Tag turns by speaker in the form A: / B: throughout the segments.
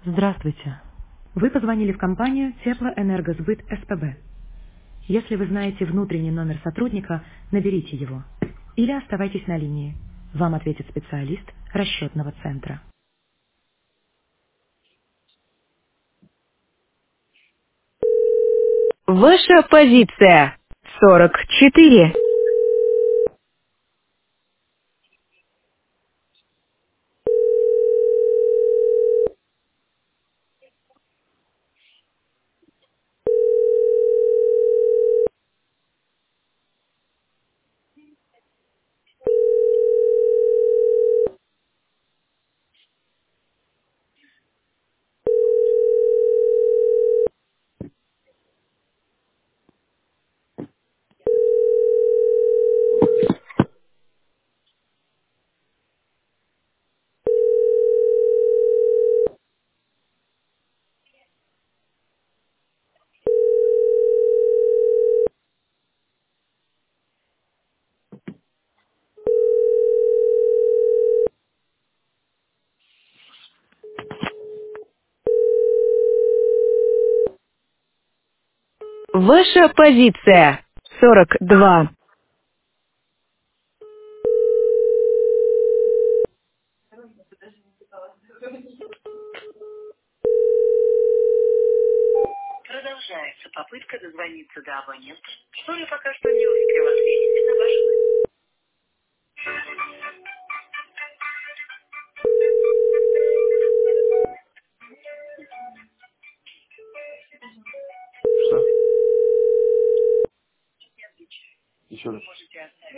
A: Здравствуйте. Вы позвонили в компанию Теплоэнергосбыт СПБ. Если вы знаете внутренний номер сотрудника, наберите его. Или оставайтесь на линии. Вам ответит специалист расчетного центра.
B: Ваша позиция 44. Ваша позиция 42.
C: Продолжается попытка дозвониться до абонента, который пока что не успел ответить на ваш вызов.
D: Что? Еще
C: Вы
D: раз.
C: можете оставить.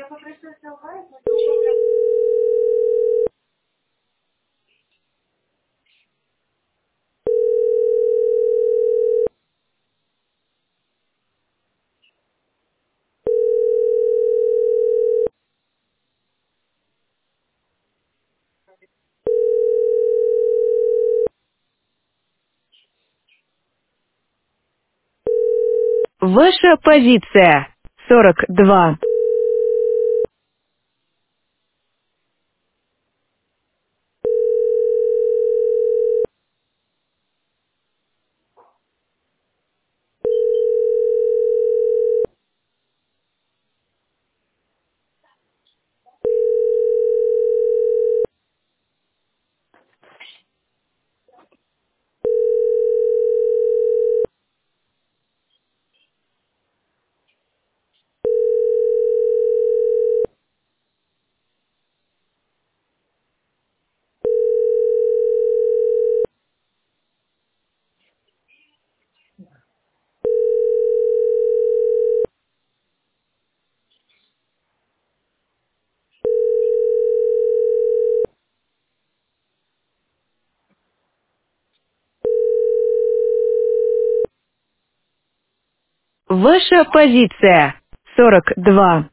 B: Ваша позиция 42. Ваша позиция 42.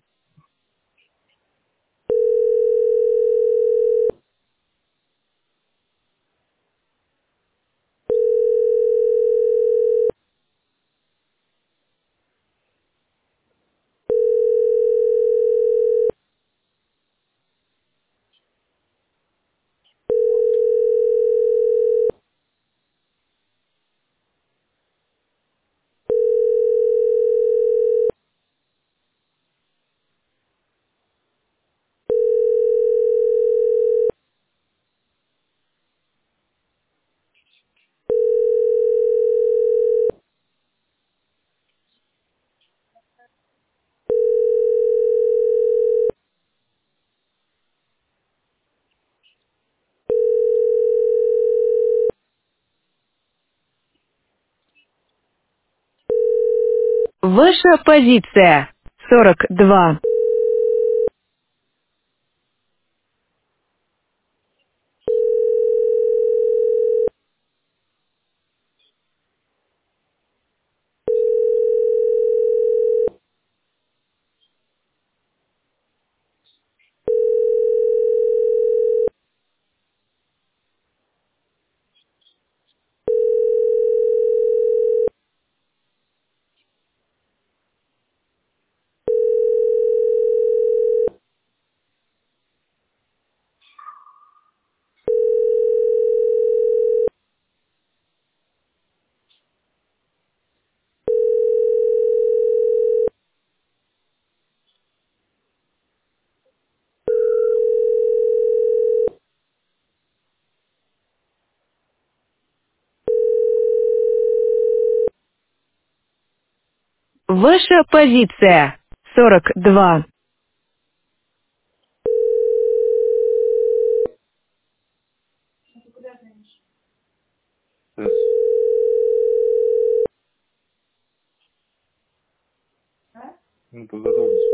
B: Ваша позиция 42. Ваша позиция. 42.
D: Сейчас. Ну, по готовности.